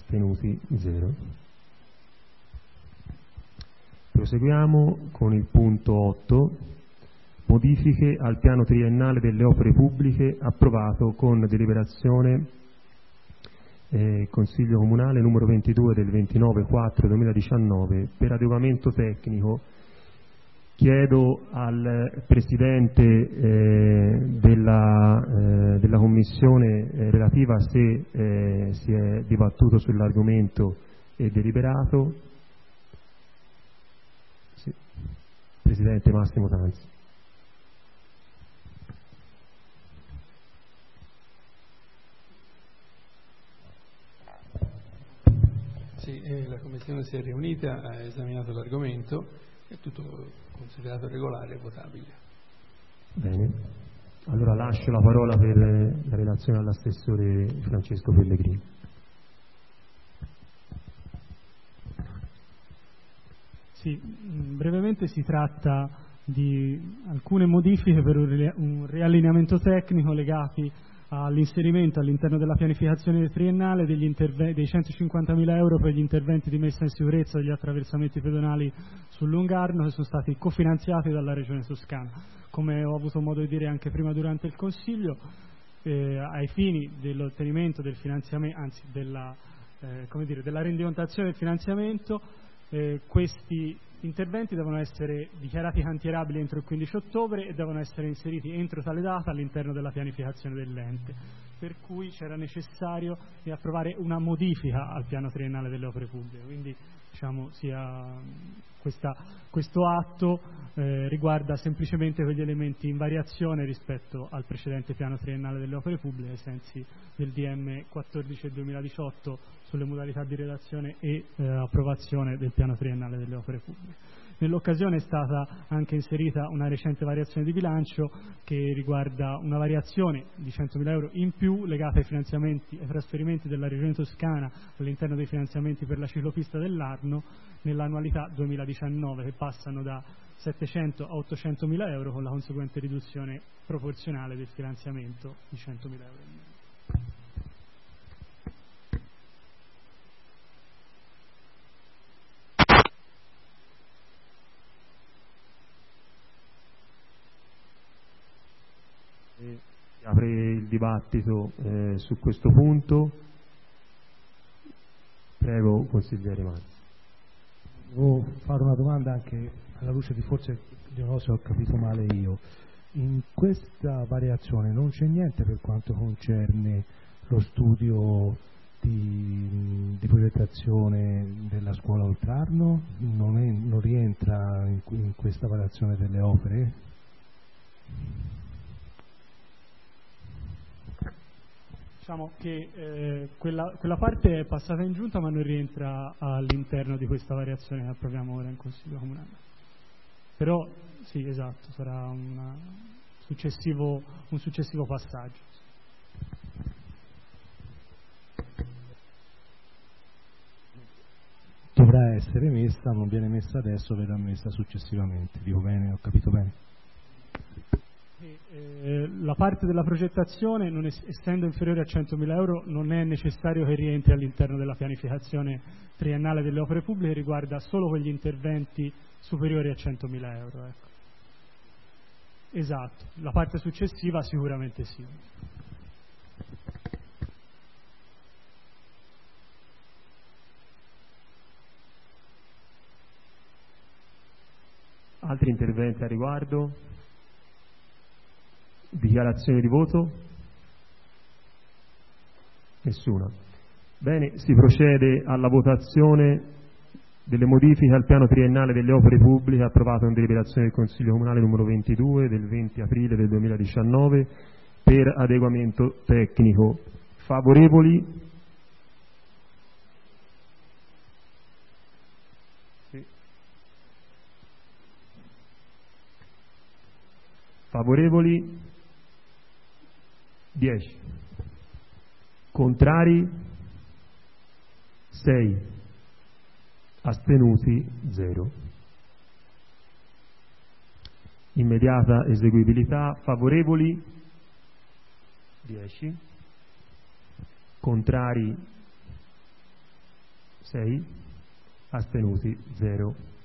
astenuti 0. Proseguiamo con il punto 8, modifiche al piano triennale delle opere pubbliche approvato con deliberazione Consiglio Comunale numero 22 del 29/4/2019 per adeguamento tecnico. Chiedo al Presidente della Commissione relativa se si è dibattuto sull'argomento e deliberato. Sì. Presidente Massimo Tanzi. Sì, la Commissione si è riunita, ha esaminato l'argomento, è tutto considerato regolare e votabile. Bene, allora lascio la parola per la relazione all'assessore Francesco Pellegrini. Sì, brevemente si tratta di alcune modifiche per un riallineamento tecnico legati all'inserimento all'interno della pianificazione triennale dei 150.000 euro per gli interventi di messa in sicurezza degli attraversamenti pedonali sul Lungarno, che sono stati cofinanziati dalla Regione Toscana. Come ho avuto modo di dire anche prima durante il Consiglio, ai fini dell'ottenimento del finanziamento, anzi della rendicontazione del finanziamento, questi interventi devono essere dichiarati cantierabili entro il 15 ottobre e devono essere inseriti entro tale data all'interno della pianificazione dell'ente, per cui c'era necessario di approvare una modifica al piano triennale delle opere pubbliche. Quindi questo atto riguarda semplicemente quegli elementi in variazione rispetto al precedente piano triennale delle opere pubbliche ai sensi del DM 14 del 2018 sulle modalità di redazione e approvazione del piano triennale delle opere pubbliche. Nell'occasione è stata anche inserita una recente variazione di bilancio che riguarda una variazione di 100.000 euro in più legata ai trasferimenti della Regione Toscana all'interno dei finanziamenti per la ciclopista dell'Arno nell'annualità 2019, che passano da 700 a 800.000 euro con la conseguente riduzione proporzionale del finanziamento di 100.000 euro in meno. Apre il dibattito su questo punto. Prego, consigliere Manzi. Devo fare una domanda anche alla luce di forse di una cosa che ho capito male io. In questa variazione non c'è niente per quanto concerne lo studio di progettazione della scuola Oltrarno? Non rientra in questa variazione delle opere? Diciamo che quella parte è passata in giunta ma non rientra all'interno di questa variazione che approviamo ora in Consiglio Comunale. Però sì, esatto, sarà un successivo passaggio. Dovrà essere messa, non viene messa adesso, verrà messa successivamente. Dico bene, ho capito bene? La parte della progettazione, essendo inferiore a 100.000 euro, non è necessario che rientri all'interno della pianificazione triennale delle opere pubbliche, riguarda solo quegli interventi superiori a 100.000 euro. Ecco. Esatto, la parte successiva sicuramente sì. Altri interventi a riguardo? Dichiarazione di voto? Nessuna. Bene, si procede alla votazione delle modifiche al piano triennale delle opere pubbliche approvato in deliberazione del Consiglio Comunale numero 22 del 20 aprile del 2019 per adeguamento tecnico. Favorevoli? Sì. Favorevoli? 10. Contrari? 6. Astenuti? 0. Immediata eseguibilità. Favorevoli? 10. Contrari? 6, astenuti 0.